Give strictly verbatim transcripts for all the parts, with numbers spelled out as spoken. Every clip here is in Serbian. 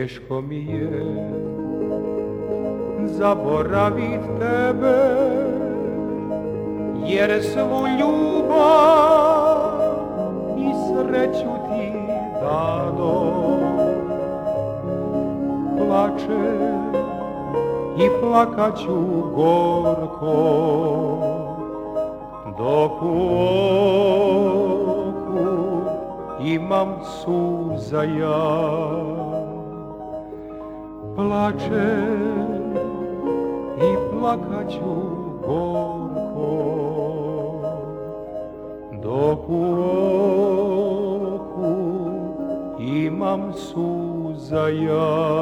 teško mi je zaboravit tebe, jer svu ljubav i sreću ti dado. Plače i plakaću gorko, dok u oku imam suza ja. Plače i plakaću gorko, dok u oku imam suza ja.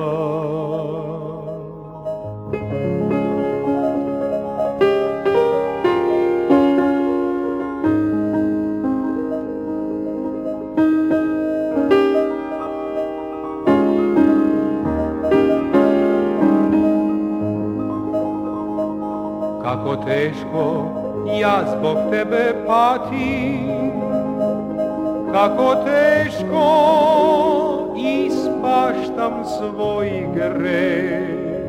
Kako teško ja zbog tebe patim, kako teško ispaštam svoj greh.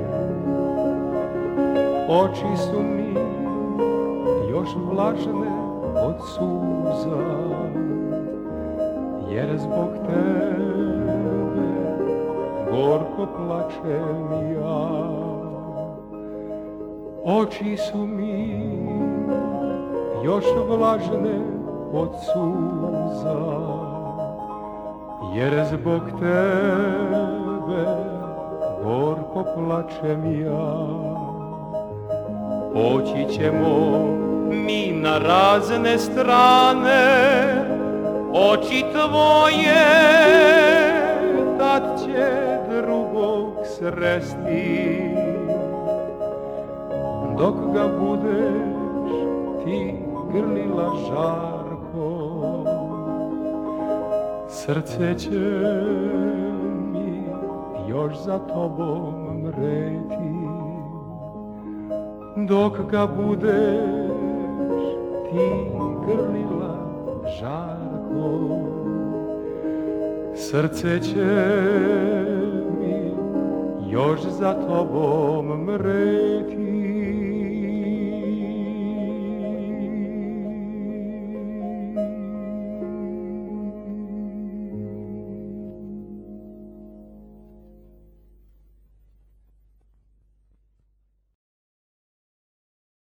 Oči su mi još vlažne od suza, jer zbog tebe gorko plačem ja. Oči su mi još vlažne od suza, jer zbog tebe gorko plačem ja. Poći ćemo mi na razne strane, oči tvoje tad će drugog sresti. Dok ga budeš ti grlila žarko, srce će mi još za tobom mreti. Dok ga budeš ti grlila žarko, srce će mi još za tobom mreti.